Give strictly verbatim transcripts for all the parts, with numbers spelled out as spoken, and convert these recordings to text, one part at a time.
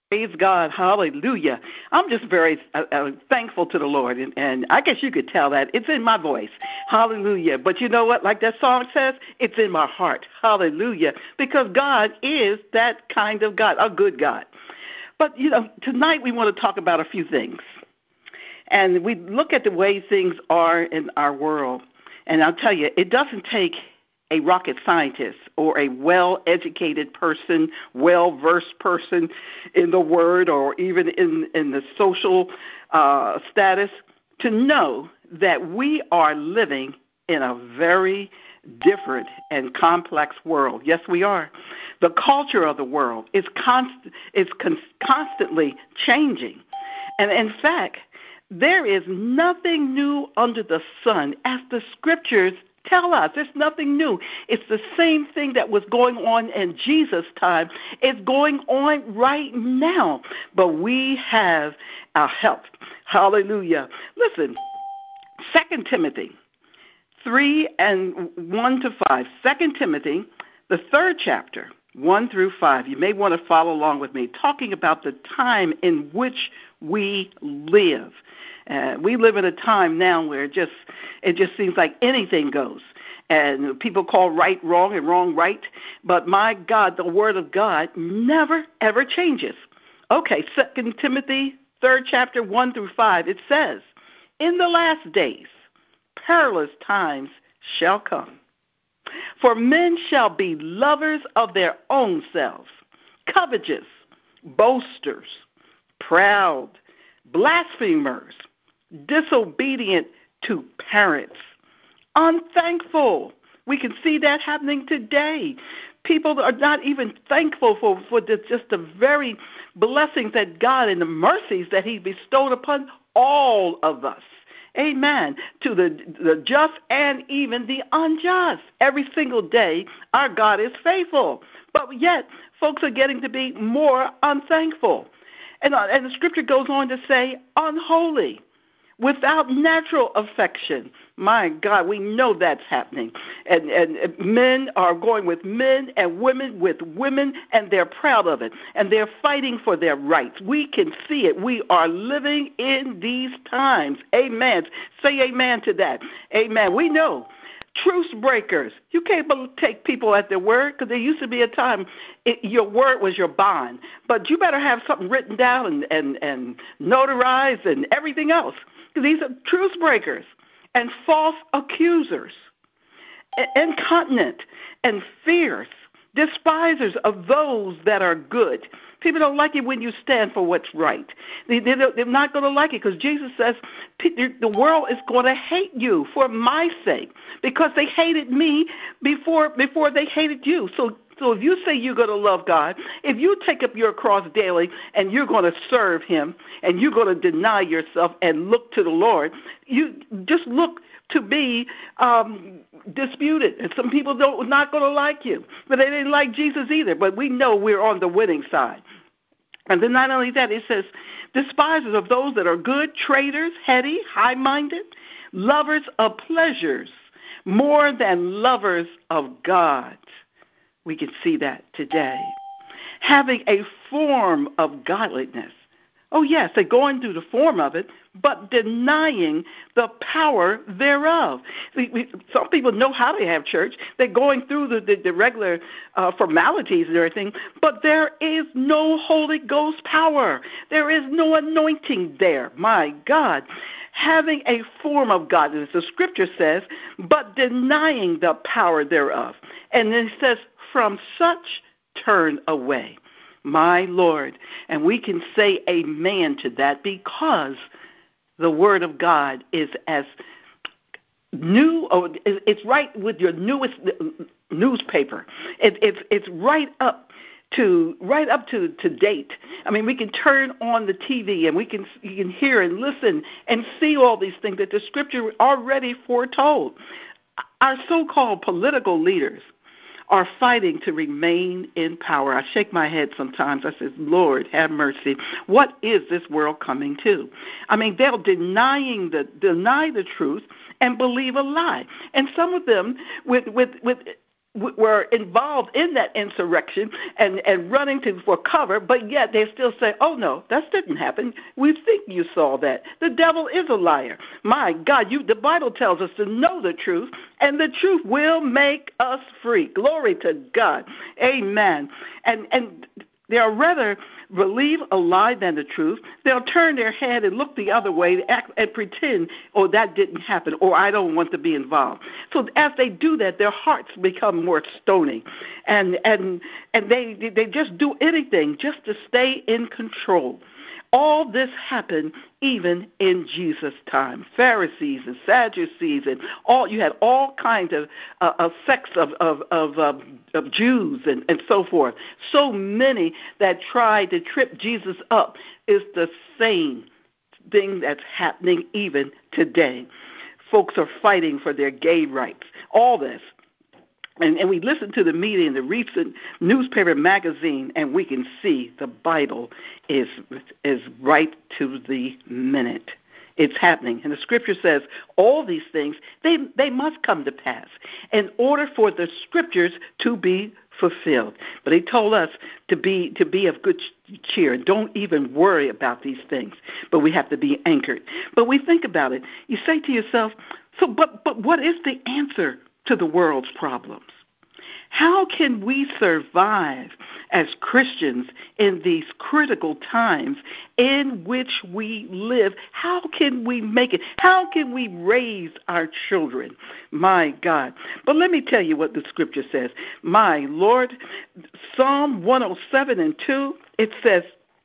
Praise God. Hallelujah. I'm just very uh, uh, thankful to the Lord. And, and I guess you could tell that. It's in my voice. Hallelujah. But you know what? Like that song says, it's in my heart. Hallelujah. Because God is that kind of God, a good God. But, you know, tonight we want to talk about a few things. And we look at the way things are in our world. And I'll tell you, it doesn't take a rocket scientist or a well-educated person, well-versed person in the word or even in, in the social uh, status to know that we are living in a very different and complex world. Yes, we are. The culture of the world is, const- is con- constantly changing. And in fact, there is nothing new under the sun, as the scriptures tell us. There's nothing new. It's the same thing that was going on in Jesus' time. It's going on right now. But we have our help. Hallelujah. Listen, Second Timothy three and one to five. Second Timothy, the third chapter, one through five. You may want to follow along with me, talking about the time in which we live. Uh, we live in a time now where it just it just seems like anything goes, and people call right wrong and wrong right. But my God, the Word of God never ever changes. Okay, Second Timothy, third chapter, one through five. It says, "In the last days, perilous times shall come. For men shall be lovers of their own selves, covetous, boasters, proud, blasphemers, disobedient to parents, unthankful." We can see that happening today. People are not even thankful for, for the, just the very blessings that God and the mercies that He bestowed upon all of us. Amen. To the, the just and even the unjust. Every single day, our God is faithful. But yet, folks are getting to be more unthankful. And, uh, and the scripture goes on to say, unholy, without natural affection. My God, we know that's happening. And, and men are going with men and women with women, and they're proud of it. And they're fighting for their rights. We can see it. We are living in these times. Amen. Say amen to that. Amen. We know. Truce breakers. You can't take people at their word, because there used to be a time it, your word was your bond. But you better have something written down and, and, and notarized and everything else. These are truce breakers and false accusers, incontinent and fierce, despisers of those that are good. People don't like it when you stand for what's right. They, they, they're not going to like it, because Jesus says the world is going to hate you for my sake, because they hated me before before they hated you. So So if you say you're going to love God, if you take up your cross daily and you're going to serve Him and you're going to deny yourself and look to the Lord, you just look to be um, disputed. And some people don't not going to like you, but they didn't like Jesus either. But we know we're on the winning side. And then not only that, it says, despisers of those that are good, traitors, heady, high-minded, lovers of pleasures, more than lovers of God. We can see that today. Having a form of godliness. Oh, yes, they're going through the form of it, but denying the power thereof. We, we, some people know how to have church. They're going through the, the, the regular uh, formalities and everything, but there is no Holy Ghost power. There is no anointing there. My God. Having a form of godliness, the scripture says, but denying the power thereof. And then it says, from such turn away. My Lord. And we can say amen to that, because the Word of God is as new, or it's right with your newest newspaper. It, it's it's right up to right up to, to date. I mean, we can turn on the T V and we can you can hear and listen and see all these things that the Scripture already foretold. Our so-called political leaders are fighting to remain in power. I shake my head sometimes. I say, Lord, have mercy. What is this world coming to? I mean, they're denying the deny the truth and believe a lie. And some of them with with with were involved in that insurrection and, and running to for cover, but yet they still say, oh, no, that didn't happen. We think you saw that. The devil is a liar. My God, you, the Bible tells us to know the truth, and the truth will make us free. Glory to God. Amen. And and they'll rather believe a lie than the truth. They'll turn their head and look the other way act, and pretend, oh, that didn't happen, or I don't want to be involved. So as they do that, their hearts become more stony, and and and they they just do anything just to stay in control. All this happened even in Jesus' time. Pharisees and Sadducees and all you had all kinds of uh, of sects of of of, uh, of Jews and, and so forth. So many that tried to trip Jesus up is the same thing that's happening even today. Folks are fighting for their gay rights. All this. And, and we listen to the media in the recent newspaper magazine, and we can see the Bible is is right to the minute. It's happening. And the Scripture says all these things, they, they must come to pass in order for the Scriptures to be fulfilled. But he told us to be to be of good cheer. Don't even worry about these things. But we have to be anchored. But we think about it. You say to yourself, so but but what is the answer to the world's problems? How can we survive as Christians in these critical times in which we live? How can we make it? How can we raise our children? My God. But let me tell you what the Scripture says. My Lord, Psalm one oh seven and two, it says,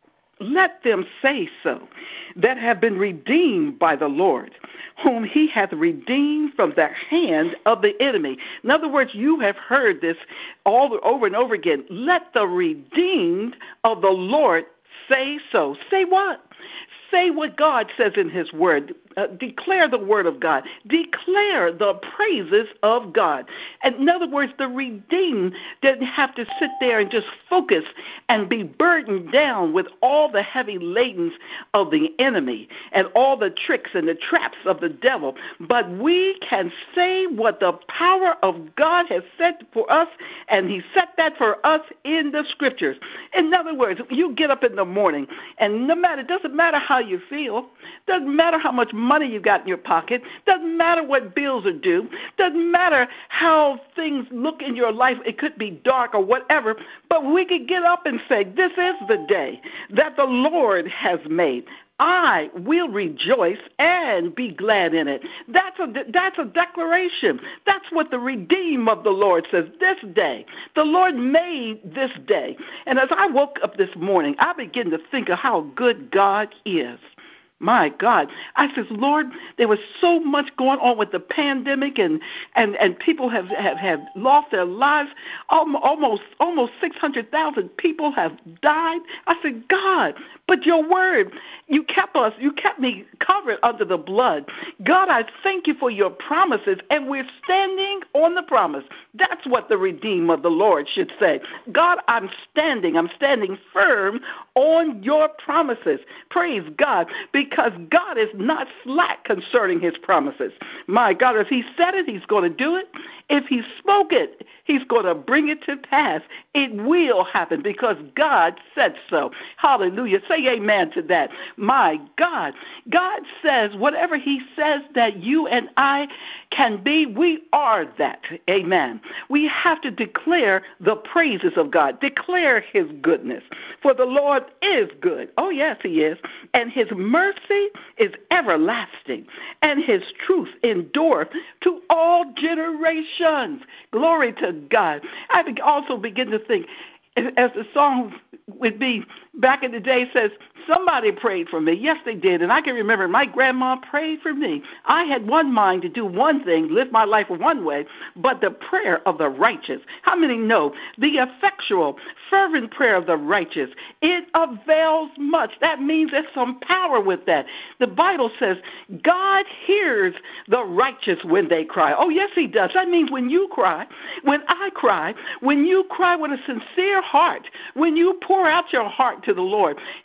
let them say so, that have been redeemed by the Lord, whom he hath redeemed from the hand of the enemy. In other words, you have heard this all over and over again. Let the redeemed of the Lord say so. Say what? Say what God says in his word. Uh, declare the word of God. Declare the praises of God. And in other words, the redeemed didn't have to sit there and just focus and be burdened down with all the heavy ladens of the enemy and all the tricks and the traps of the devil. But we can say what the power of God has said for us, and he set that for us in the Scriptures. In other words, you get up in the morning, and no matter, it doesn't matter how you feel, doesn't matter how much money you got in your pocket, doesn't matter what bills are due, doesn't matter how things look in your life, it could be dark or whatever, but we could get up and say, this is the day that the Lord has made. I will rejoice and be glad in it. That's a, that's a declaration. That's what the redeemed of the Lord says. This day, the Lord made this day. And as I woke up this morning, I began to think of how good God is. My God. I said, Lord, there was so much going on with the pandemic, and, and, and people have, have, have lost their lives. Almost almost six hundred thousand people have died. I said, God, but your word, you kept us, you kept me covered under the blood. God, I thank you for your promises, and we're standing on the promise. That's what the redeemed of the Lord should say. God, I'm standing. I'm standing firm on your promises. Praise God. Because Because God is not slack concerning his promises. My God, if he said it, he's going to do it. If he spoke it, he's going to bring it to pass. It will happen because God said so. Hallelujah. Say amen to that. My God, God says whatever he says that you and I can be, we are that. Amen. We have to declare the praises of God. Declare his goodness. For the Lord is good. Oh, yes, he is. And his mercy is everlasting, and his truth endureth to all generations. Glory to God. I also begin to think, as the song would be back in the day says, somebody prayed for me. Yes, they did. And I can remember my grandma prayed for me. I had one mind to do one thing, live my life one way, but the prayer of the righteous. How many know the effectual, fervent prayer of the righteous? It avails much. That means there's some power with that. The Bible says God hears the righteous when they cry. Oh, yes, he does. That means when you cry, when I cry, when you cry with a sincere heart, when you pour out your heart to the Lord, he says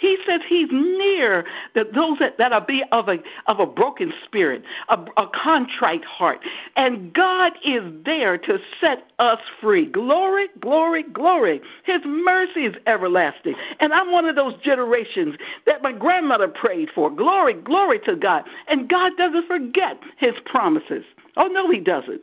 he's near the, those that, that are be of a, of a broken spirit, a, a contrite heart. And God is there to set us free. Glory, glory, glory. His mercy is everlasting. And I'm one of those generations that my grandmother prayed for. Glory, glory to God. And God doesn't forget his promises. Oh, no, he doesn't.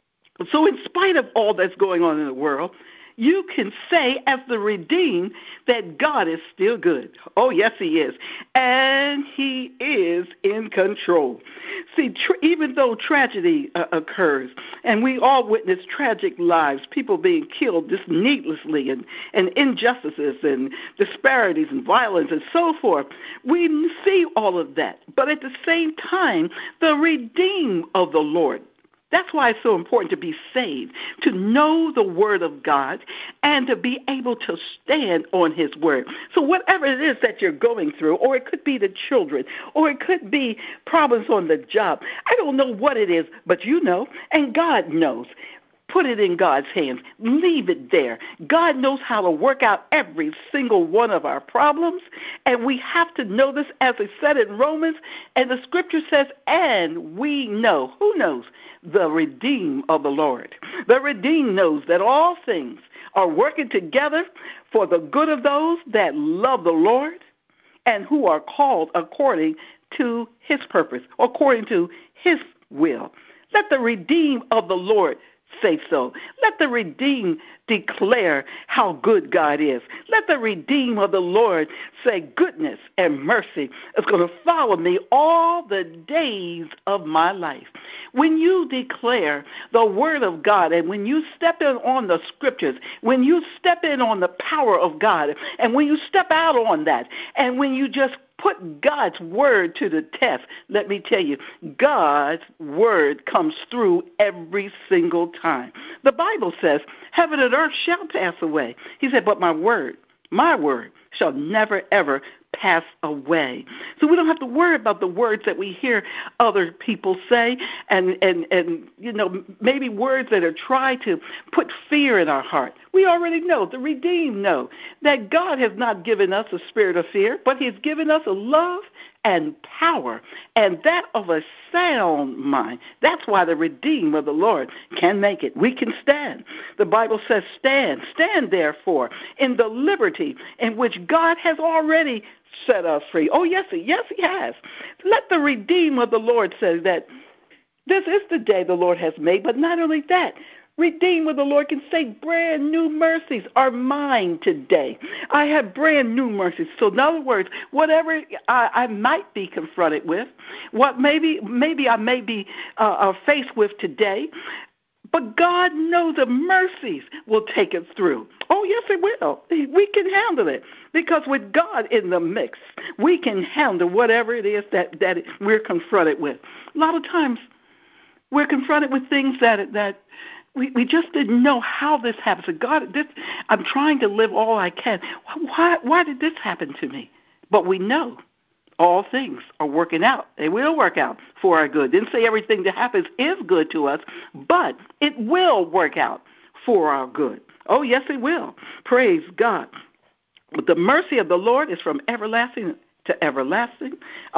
So in spite of all that's going on in the world, you can say as the redeemed that God is still good. Oh, yes, he is. And he is in control. See, tr- even though tragedy uh, occurs, and we all witness tragic lives, people being killed just needlessly, and, and injustices and disparities and violence and so forth, we see all of that. But at the same time, the redeemed of the Lord, that's why it's so important to be saved, to know the word of God and to be able to stand on his word. So whatever it is that you're going through, or it could be the children, or it could be problems on the job, I don't know what it is, but you know, and God knows. Put it in God's hands. Leave it there. God knows how to work out every single one of our problems, and we have to know this, as it said in Romans, and the scripture says, and we know. Who knows? The redeemed of the Lord. The redeemed knows that all things are working together for the good of those that love the Lord and who are called according to his purpose, according to his will. Let the redeemed of the Lord say so. Let the redeemed declare how good God is. Let the redeemed of the Lord say goodness and mercy is going to follow me all the days of my life. When you declare the word of God, and when you step in on the scriptures, when you step in on the power of God, and when you step out on that, and when you just put God's word to the test, let me tell you, God's word comes through every single time. The Bible says, heaven and earth shall pass away. He said, but my word, my word shall never, ever pass away. So we don't have to worry about the words that we hear other people say, and, and, and you know, maybe words that are trying to put fear in our heart. We already know, the redeemed know, that God has not given us a spirit of fear, but he's given us a love and power, and that of a sound mind. That's why the redeemed of the Lord can make it. We can stand. The Bible says, stand. Stand, therefore, in the liberty in which God has already set us free. Oh, yes, yes, he has. Let the redeemed of the Lord say that this is the day the Lord has made, but not only that, redeemed with the Lord can say brand new mercies are mine today. I have brand new mercies. So in other words, whatever I, I might be confronted with, what maybe maybe I may be uh, uh, faced with today, but God knows the mercies will take us through. Oh, yes, it will. We can handle it because with God in the mix, we can handle whatever it is that, that we're confronted with. A lot of times we're confronted with things that that We, we just didn't know how this happened. So God, this, I'm trying to live all I can. Why, why did this happen to me? But we know all things are working out. They will work out for our good. Didn't say everything that happens is good to us, but it will work out for our good. Oh, yes, it will. Praise God. But the mercy of the Lord is from everlasting to everlasting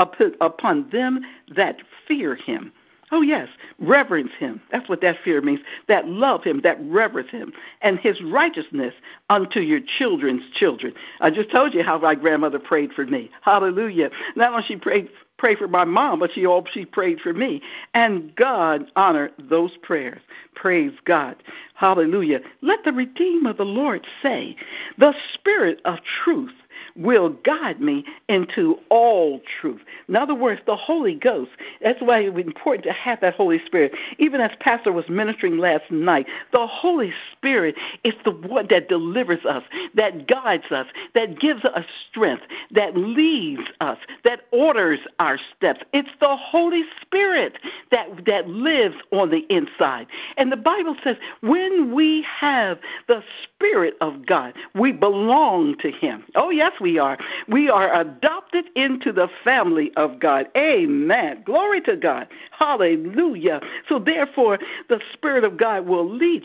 upon them that fear him. Oh, yes, reverence him. That's what that fear means, that love him, that reverence him, and his righteousness unto your children's children. I just told you how my grandmother prayed for me. Hallelujah. Not only she prayed pray for my mom, but she all she prayed for me. And God honored those prayers. Praise God. Hallelujah. Let the redeemed of the Lord say, the Spirit of truth will guide me into all truth. In other words, the Holy Ghost. That's why it's important to have that Holy Spirit. Even as Pastor was ministering last night, the Holy Spirit is the one that delivers us, that guides us, that gives us strength, that leads us, that orders our steps. It's the Holy Spirit that, that lives on the inside. And the Bible says when we have the Spirit of God, we belong to him. Oh, yes, we are. We are adopted into the family of God. Amen. Glory to God. Hallelujah. So therefore, the Spirit of God will lead you.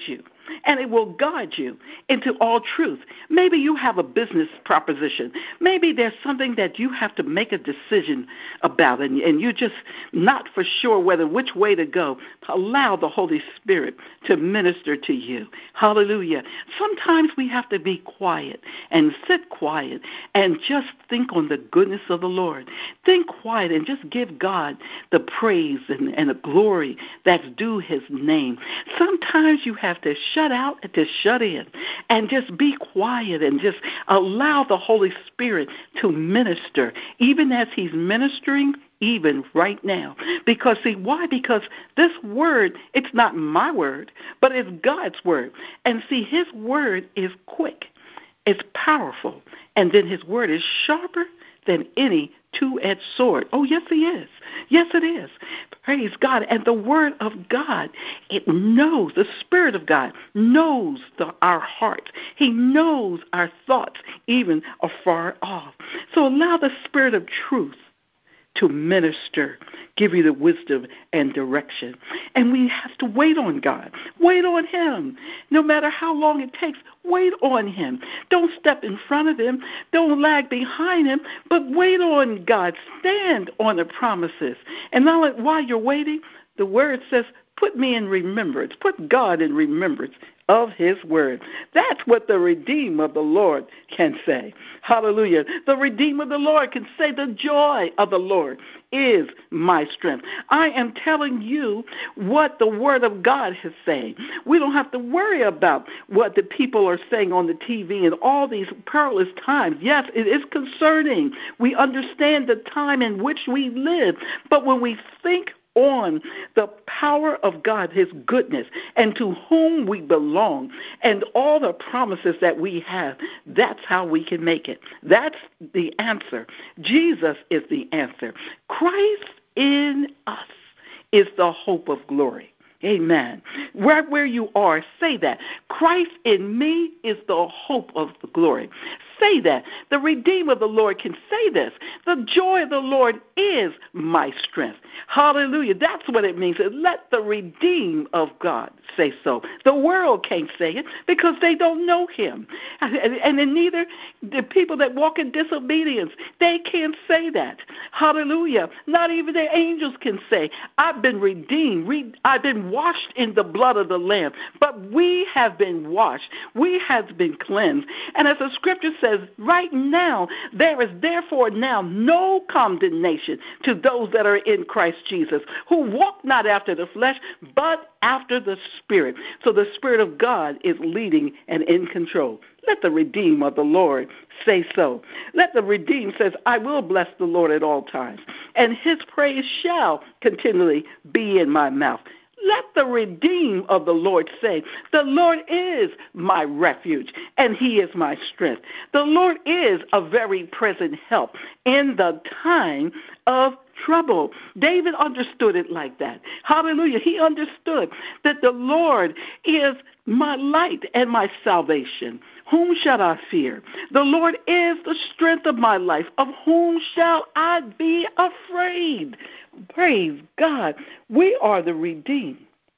and it will guide you into all truth. Maybe you have a business proposition. Maybe there's something that you have to make a decision about, and, and you're just not for sure whether which way to go. Allow the Holy Spirit to minister to you. Hallelujah. Sometimes we have to be quiet and sit quiet and just think on the goodness of the Lord. Think quiet and just give God the praise and, and the glory that's due his name. Sometimes you have to shut out and to shut in and just be quiet and just allow the Holy Spirit to minister, even as he's ministering even right now. Because, see, why? Because this word, it's not my word, but it's God's word. And, see, his word is quick. It's powerful. And then his word is sharper than any two-edged sword. Oh, yes, he is. Yes, it is. Praise God. And the word of God, it knows, the Spirit of God knows the, our hearts. He knows our thoughts, even afar off. So allow the Spirit of truth to minister, give you the wisdom and direction. And we have to wait on God. Wait on him. No matter how long it takes, wait on him. Don't step in front of him. Don't lag behind him, but wait on God. Stand on the promises. And now while you're waiting, the word says, put me in remembrance. Put God in remembrance of his word. That's what the Redeemer of the Lord can say. Hallelujah. The Redeemer of the Lord can say, the joy of the Lord is my strength. I am telling you what the word of God is saying. We don't have to worry about what the people are saying on the T V and all these perilous times. Yes, it is concerning. We understand the time in which we live. But when we think on the power of God, his goodness, and to whom we belong, and all the promises that we have, that's how we can make it. That's the answer. Jesus is the answer. Christ in us is the hope of glory. Amen. Right where you are, say that. Christ in me is the hope of the glory. Say that. The Redeemer of the Lord can say this. The joy of the Lord is my strength. Hallelujah. That's what it means. Let the redeemed of God say so. The world can't say it because they don't know him. And then neither the people that walk in disobedience, they can't say that. Hallelujah. Not even the angels can say, I've been redeemed. I've been washed in the blood of the Lamb. But we have been washed. We have been cleansed. And as the scripture says, right now, there is therefore now no condemnation to those that are in Christ Jesus, who walk not after the flesh, but after the Spirit. So the Spirit of God is leading and in control. Let the redeemed of the Lord say so. Let the redeemed says, I will bless the Lord at all times, and his praise shall continually be in my mouth. Let the redeemed of the Lord say, the Lord is my refuge, and he is my strength. The Lord is a very present help in the time of trouble. David understood it like that. Hallelujah. He understood that the Lord is my light and my salvation. Whom shall I fear? The Lord is the strength of my life. Of whom shall I be afraid? Praise God. We are the redeemed.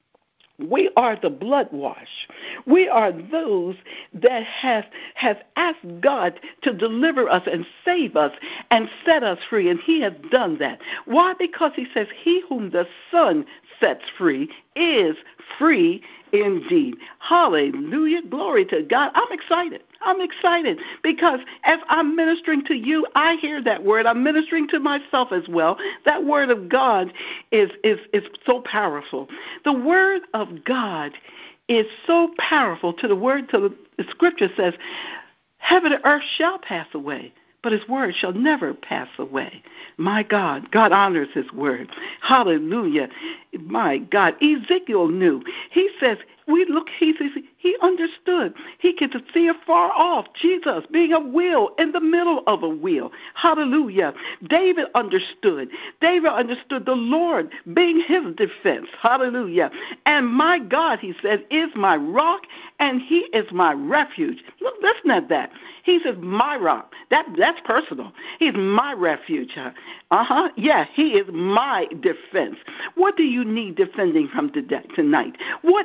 We are the blood wash. We are those that have, have asked God to deliver us and save us and set us free, and he has done that. Why? Because he says, he whom the Son sets free is free indeed. Hallelujah. Glory to God. I'm excited. I'm excited because as I'm ministering to you, I hear that word. I'm ministering to myself as well. That word of God is, is, is so powerful. The word of God is so powerful to the word, to the, the scripture says, heaven and earth shall pass away, but his word shall never pass away. My God, God honors his word. Hallelujah. My God, Ezekiel knew. He says, we look, he says, he understood. He could see afar off Jesus being a wheel in the middle of a wheel. Hallelujah. David understood. David understood the Lord being his defense. Hallelujah. And my God, he said, is my rock and he is my refuge. Look, listen at that. He says, my rock. That, that's personal. He's my refuge. Uh-huh. Yeah, he is my defense. What do you need defending from today, tonight? What do you need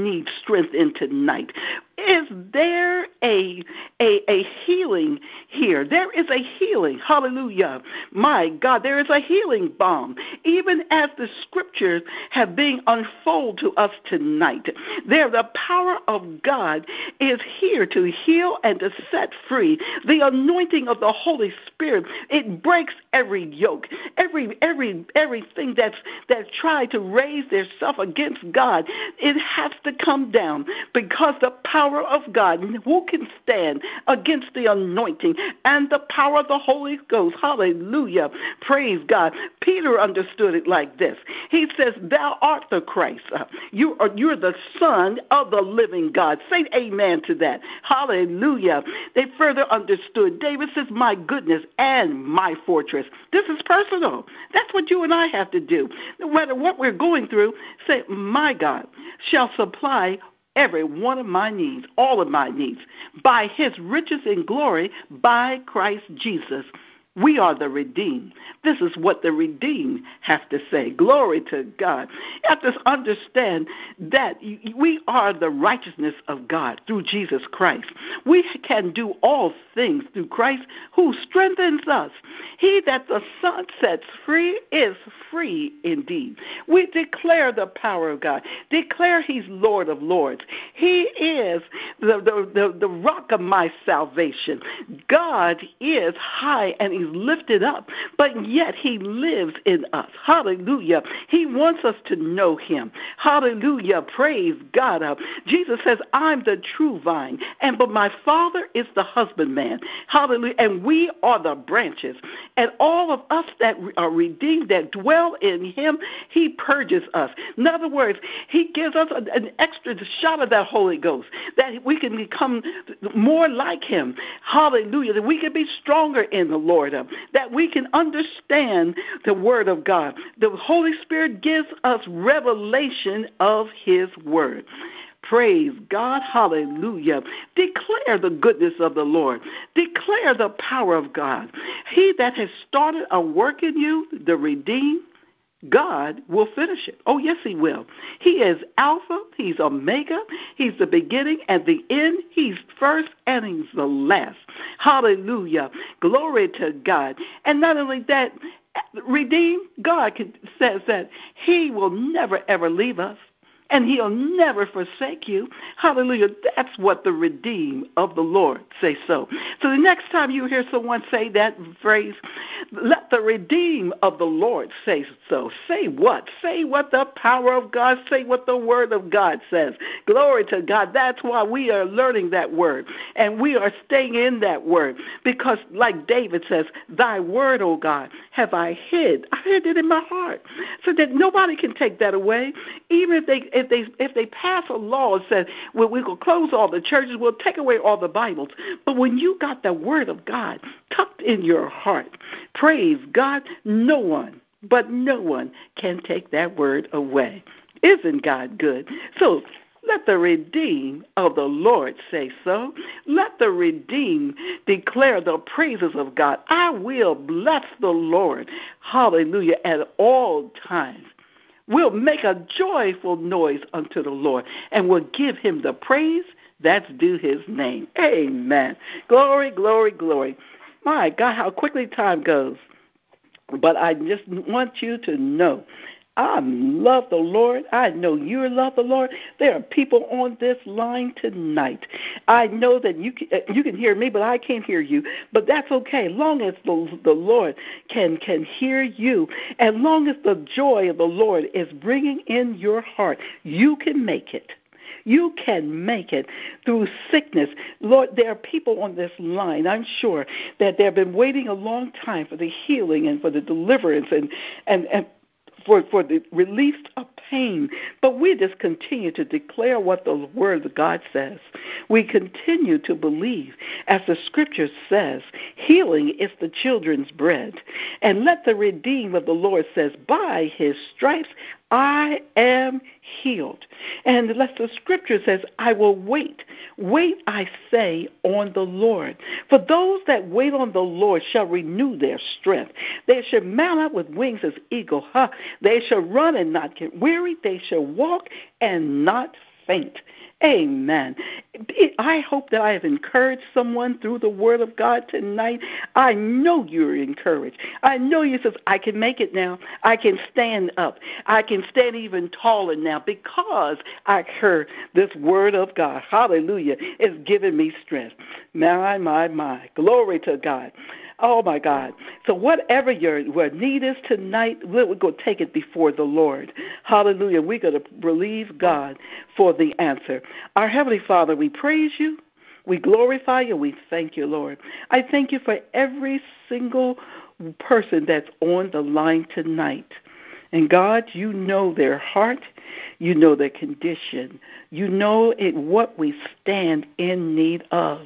need strength in tonight? Is there a, a, a healing here? There is a healing. Hallelujah. My God, there is a healing balm. Even as the scriptures have been unfolded to us tonight, there the power of God is here to heal and to set free. The anointing of the Holy Spirit, it breaks every yoke, every every everything that's that's tried to raise itself against God. It has to come down because the power of God, who can stand against the anointing and the power of the Holy Ghost? Hallelujah. Praise God. Peter understood it like this. He says, thou art the Christ. Uh, you are, you're the Son of the living God. Say amen to that. Hallelujah. They further understood. David says, my goodness and my fortress. This is personal. That's what you and I have to do. No matter what we're going through, say, my God shall supply every one of my needs, all of my needs, by his riches in glory, by Christ Jesus. We are the redeemed. This is what the redeemed have to say. Glory to God. You have to understand that we are the righteousness of God through Jesus Christ. We can do all things through Christ who strengthens us. He that the Son sets free is free indeed. We declare the power of God. Declare he's Lord of lords. He is the, the, the, the rock of my salvation. God is high and he's lifted up, but yet he lives in us. Hallelujah. He wants us to know him. Hallelujah. Praise God. Uh, Jesus says, I'm the true vine, and but my Father is the husbandman. Hallelujah. And we are the branches. And all of us that are redeemed, that dwell in him, he purges us. In other words, he gives us an extra shot of that Holy Ghost, that we can become more like him. Hallelujah. That we can be stronger in the Lord. That we can understand the word of God. The Holy Spirit gives us revelation of his word. Praise God. Hallelujah. Declare the goodness of the Lord. Declare the power of God. He that has started a work in you, the redeemed, God will finish it. Oh, yes, he will. He is Alpha. He's Omega. He's the beginning and the end. He's first and he's the last. Hallelujah. Glory to God. And not only that, redeemed, God says that he will never, ever leave us. And he'll never forsake you. Hallelujah. That's what the redeemed of the Lord say so. So the next time you hear someone say that phrase, let the redeemed of the Lord say so. Say what? Say what the power of God, say what the word of God says. Glory to God. That's why we are learning that word. And we are staying in that word. Because like David says, thy word, O God, have I hid. I hid it in my heart. So that nobody can take that away. Even if they If they if they pass a law and said, well, we will close all the churches, we'll take away all the Bibles. But when you got the word of God tucked in your heart, praise God, no one, but no one can take that word away. Isn't God good? So let the redeemed of the Lord say so. Let the redeemed declare the praises of God. I will bless the Lord, hallelujah, at all times. We'll make a joyful noise unto the Lord, and we'll give him the praise that's due his name. Amen. Glory, glory, glory. My God, how quickly time goes. But I just want you to know, I love the Lord. I know you love the Lord. There are people on this line tonight. I know that you can, you can hear me, but I can't hear you. But that's okay. Long as the, the Lord can, can hear you, and long as the joy of the Lord is bringing in your heart, you can make it. You can make it through sickness. Lord, there are people on this line, I'm sure, that they've been waiting a long time for the healing and for the deliverance and, and, and For, for the release of pain. But we just continue to declare what the word of God says. We continue to believe, as the scripture says, healing is the children's bread. And let the redeemed of the Lord says, by his stripes I am healed. And let the scripture says, I will wait. Wait, I say, on the Lord. For those that wait on the Lord shall renew their strength. They shall mount up with wings as eagle. Huh? They shall run and not get weary. They shall walk and not faint. Amen. I hope that I have encouraged someone through the word of God tonight. I know you're encouraged. I know you says, I can make it now. I can stand up. I can stand even taller now because I heard this word of God. Hallelujah. It's giving me strength. My, my, my. Glory to God. Oh, my God. So whatever your, your need is tonight, we're going to take it before the Lord. Hallelujah. We're going to believe God for the answer. Our Heavenly Father, we praise you. We glorify you. We thank you, Lord. I thank you for every single person that's on the line tonight. And God, you know their heart. You know their condition. You know it, what we stand in need of.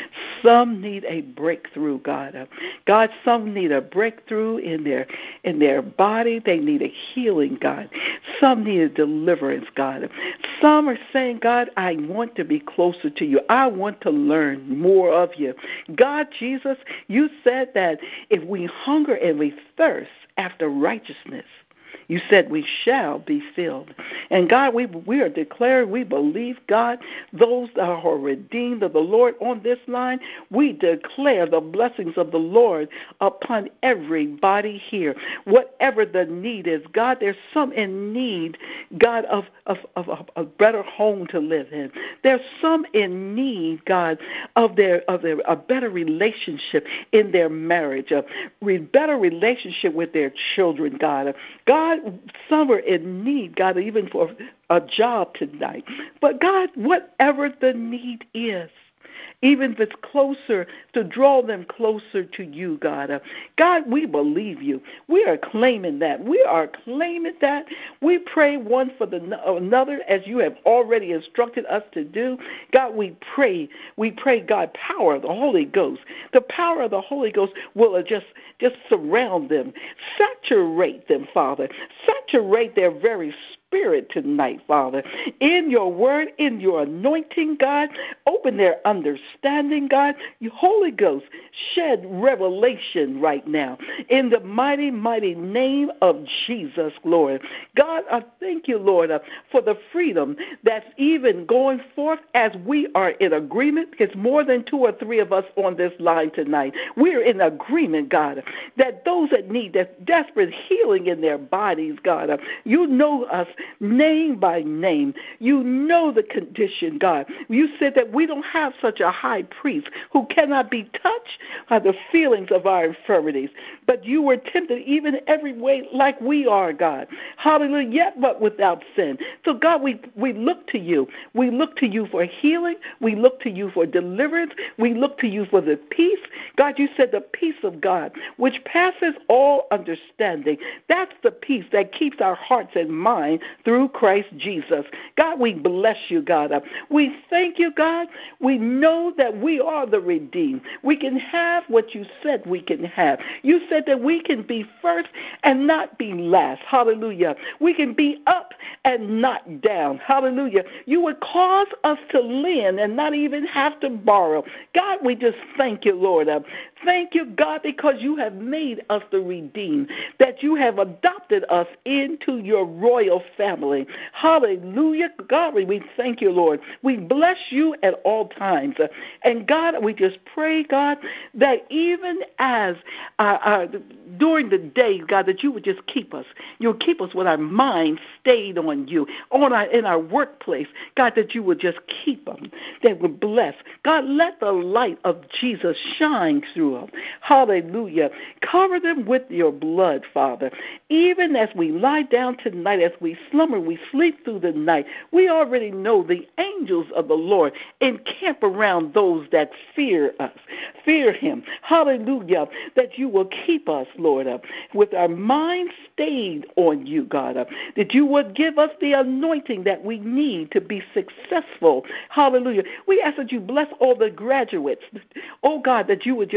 Some need a breakthrough, God. God, some need a breakthrough in their in their body. They need a healing, God. Some need a deliverance, God. Some are saying, God, I want to be closer to you. I want to learn more of you. God, Jesus, you said that if we hunger and we thirst after righteousness, you said we shall be filled. And God, we we are declaring, we believe, God, those that are redeemed of the Lord on this line, we declare the blessings of the Lord upon everybody here. Whatever the need is, God, there's some in need, God, of, of, of, of a better home to live in. There's some in need, God, of their of their a better relationship in their marriage, a re, better relationship with their children, God. God, some are in need, God, even for a job tonight. But God, whatever the need is, even if it's closer, to draw them closer to you, God. Uh, God, we believe you. We are claiming that. We are claiming that. We pray one for the another as you have already instructed us to do. God, we pray. We pray, God, power of the Holy Ghost. The power of the Holy Ghost will just, just surround them. Saturate them, Father. Saturate their very spirit tonight, Father. In your word, in your anointing, God, open their understanding, God. You, Holy Ghost, shed revelation right now in the mighty, mighty name of Jesus, Lord. God, I thank you, Lord, uh, for the freedom that's even going forth as we are in agreement. It's more than two or three of us on this line tonight. We're in agreement, God, that those that need that desperate healing in their bodies, God, uh, you know us name by name. You know the condition, God. You said that we don't have such a high priest who cannot be touched by the feelings of our infirmities, but you were tempted even every way like we are, God. Hallelujah, yet but without sin. So, God, we, we look to you. We look to you for healing. We look to you for deliverance. We look to you for the peace. God, you said the peace of God, which passes all understanding. That's the peace that keeps our hearts and minds through Christ Jesus. God, we bless you, God. We thank you, God. We know that we are the redeemed. We can have what you said we can have. You said that we can be first and not be last. Hallelujah. We can be up and not down. Hallelujah. You would cause us to lend and not even have to borrow. God, we just thank you, Lord. Thank you, God, because you have made us the redeemed, that you have adopted us into your royal family. Hallelujah. God, we thank you, Lord. We bless you at all times. And God, we just pray, God, that even as uh, uh, during the day, God, that you would just keep us. You'll keep us with our minds stayed on you, on our, in our workplace. God, that you would just keep them. That would bless. God, let the light of Jesus shine through them. Hallelujah. Cover them with your blood, Father. Even as we lie down tonight, as we slumber, we sleep through the night, we already know the angels of the Lord encamp around those that fear us, fear him. Hallelujah. That you will keep us, Lord, uh, with our minds stayed on you, God, uh, that you would give us the anointing that we need to be successful. Hallelujah. We ask that you bless all the graduates. Oh, God, that you would just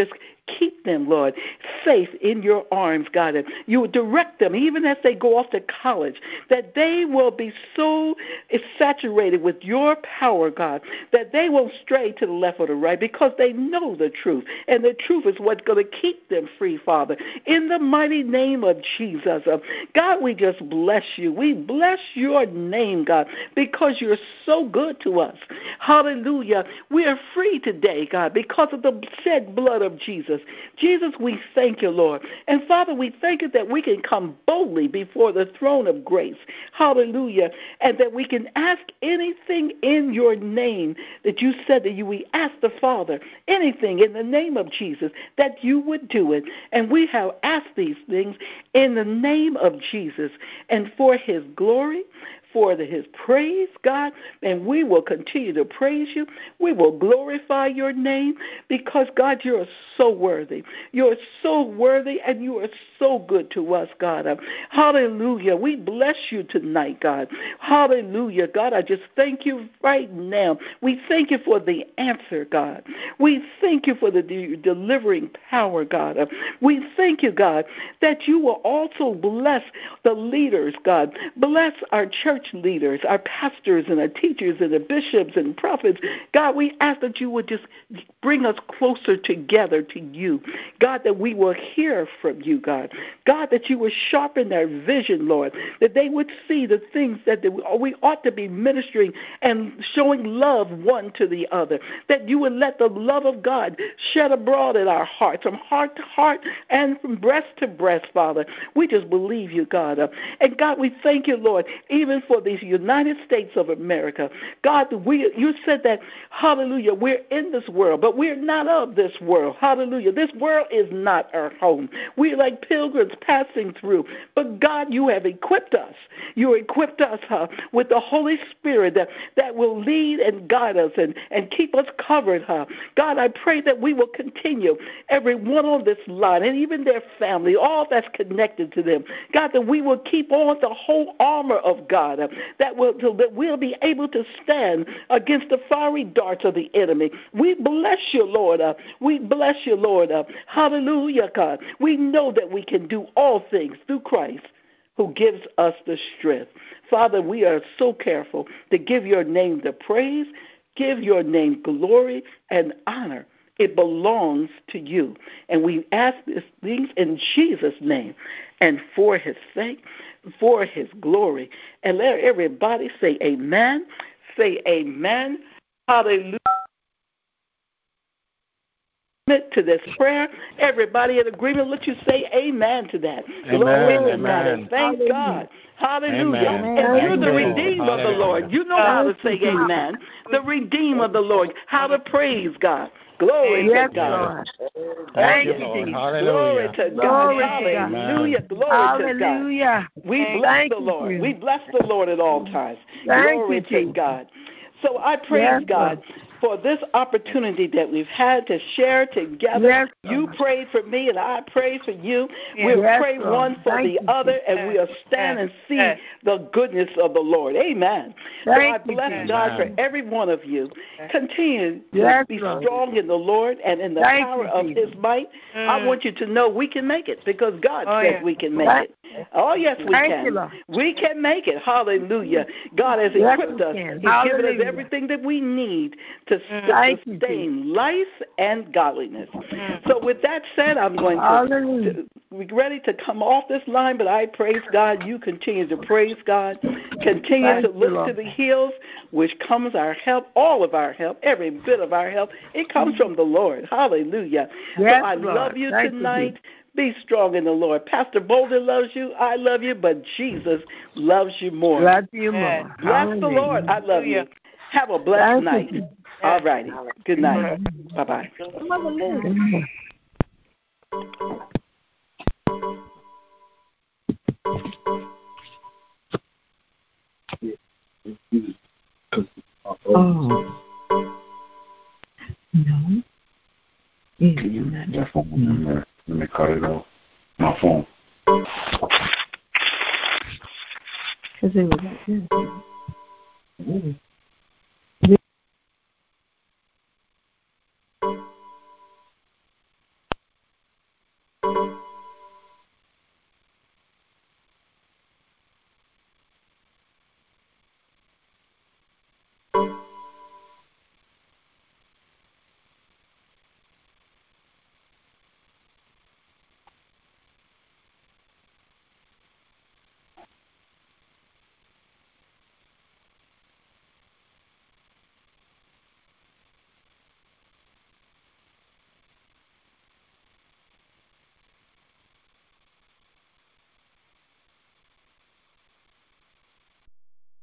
keep them, Lord, safe in your arms, God. And you will direct them even as they go off to college, that they will be so saturated with your power, God, that they won't stray to the left or the right because they know the truth. And the truth is what's going to keep them free, Father. In the mighty name of Jesus. Uh, God, we just bless you. We bless your name, God, because you're so good to us. Hallelujah. We are free today, God, because of the shed blood of Jesus. Jesus, we thank you, Lord. And Father, we thank you that we can come boldly before the throne of grace. Hallelujah. And that we can ask anything in your name, that you said that you we ask the Father anything in the name of Jesus, that you would do it. And we have asked these things in the name of Jesus and for his glory, for the, his praise, God, and we will continue to praise you. We will glorify your name because, God, you are so worthy. You are so worthy, and you are so good to us, God. Uh, hallelujah. We bless you tonight, God. Hallelujah. God, I just thank you right now. We thank you for the answer, God. We thank you for the de- delivering power, God. Uh, we thank you, God, that you will also bless the leaders, God. Bless our church leaders, our pastors and our teachers and the bishops and prophets. God, we ask that you would just bring us closer together to you. God, that we will hear from you, God. God, that you would sharpen their vision, Lord, that they would see the things that we ought to be ministering and showing love one to the other, that you would let the love of God shed abroad in our hearts, from heart to heart and from breast to breast, Father. We just believe you, God. And God, we thank you, Lord, even for these United States of America. God, we you said that, hallelujah, we're in this world, but we're not of this world. Hallelujah. This world is not our home. We're like pilgrims passing through. But God, you have equipped us. You equipped us huh, with the Holy Spirit that, that will lead and guide us and, and keep us covered. Huh. God, I pray that we will continue, everyone on this line, and even their family, all that's connected to them. God, that we will keep on the whole armor of God, uh, that, will, that we'll be able to stand against the fiery darts of the enemy. We bless you, Lord. Uh, we bless you, Lord. Uh, hallelujah, God. We know that we can do all things through Christ who gives us the strength. Father, we are so careful to give your name the praise, give your name glory and honor. It belongs to you. And we ask these things in Jesus' name and for his sake, for his glory. And let everybody say amen. Say amen. Hallelujah. To this prayer, everybody in agreement, let you say amen to that. Amen, Glory to amen. God and thank Hallelujah. God. Hallelujah. Amen. And Thank you're the you, Lord. redeemed of the Lord. You know how to say amen. The redeemed of the Lord. How to praise God. Glory Yes, to God. Lord. Thank you, you, Lord. Jesus. Glory Hallelujah. to God. Glory to God. Hallelujah. Glory Hallelujah. to God. We bless Thank the you, Lord. Jesus. We bless the Lord at all times. Thank Glory you, to Jesus. God. So I praise Yes, God Lord. for this opportunity that we've had to share together. Yes, you Lord. prayed for me and I prayed for you. Yes, We'll pray Lord. one for Thank the you, other, Jesus. and we'll stand and see the goodness of the Lord. Amen. So Thank I bless you, God for Amen. every one of you. Continue to Yes, be Lord. strong in the Lord and in the Thank power you, of Jesus. his might. I want you to know we can make it because God Oh, says yeah. we can make Thank- it. Oh, yes, we Thank can. you, Lord. We can make it. Hallelujah. God has Yes, equipped we us. can. He's given us Hallelujah. everything that we need to Thank you, sustain life and godliness. So with that said, I'm going to, Hallelujah. to we're ready to come off this line, but I praise God. You continue to praise God. Continue Thank to you, look to Lord. the hills, which comes our help, all of our help, every bit of our help. It comes from the Lord. Hallelujah. Yes, so I Lord. love you Thank you, tonight. Be strong in the Lord. Pastor Boulder loves you. I love you, but Jesus loves you more. Love you more. Bless the Hallelujah. Lord. I love you. Have a blessed Thank night. you. All righty. Good night. Bye-bye. Mother Liz. Oh. No. Yeah, you have your phone number. Let me cut it off. My phone. Because it was like this.